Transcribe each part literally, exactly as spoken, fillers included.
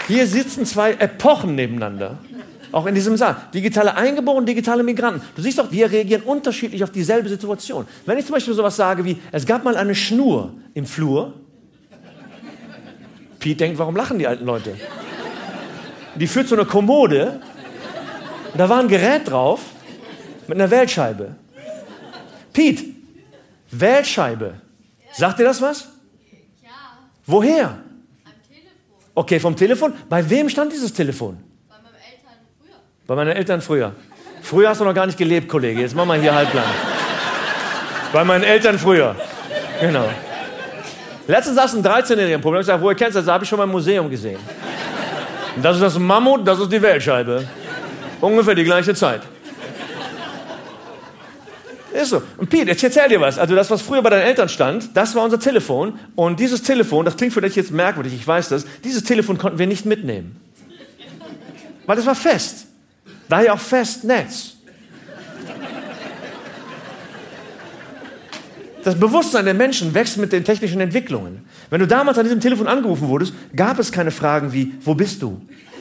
Hier sitzen zwei Epochen nebeneinander. Auch in diesem Saal. Digitale Eingeborene, digitale Migranten. Du siehst doch, wir reagieren unterschiedlich auf dieselbe Situation. Wenn ich zum Beispiel sowas sage wie, es gab mal eine Schnur im Flur. Pete denkt, warum lachen die alten Leute? Die führt zu einer Kommode. Und da war ein Gerät drauf mit einer Wählscheibe. Pete, Wählscheibe. Sagt dir das was? Ja. Woher? Am Telefon. Okay, vom Telefon. Bei wem stand dieses Telefon? Bei meinen Eltern früher. Bei meinen Eltern früher. Früher hast du noch gar nicht gelebt, Kollege. Jetzt machen wir hier halblang. Bei meinen Eltern früher. Genau. Letztens saß ein dreizehnjähriger im Problem. Ich sage, woher kennst du das? Das habe ich schon mal im Museum gesehen. Und das ist das Mammut, das ist die Wählscheibe. Ungefähr die gleiche Zeit. Ist so. Und Pete, jetzt erzähl dir was. Also das, was früher bei deinen Eltern stand, das war unser Telefon. Und dieses Telefon, das klingt für dich jetzt merkwürdig, ich weiß das, dieses Telefon konnten wir nicht mitnehmen. Weil das war fest. Daher auch Festnetz. Das Bewusstsein der Menschen wächst mit den technischen Entwicklungen. Wenn du damals an diesem Telefon angerufen wurdest, gab es keine Fragen wie, wo bist du?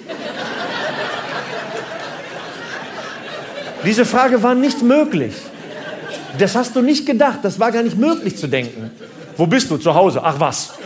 Diese Frage war nicht möglich. Das hast du nicht gedacht, das war gar nicht möglich zu denken. Wo bist du? Zu Hause. Ach was.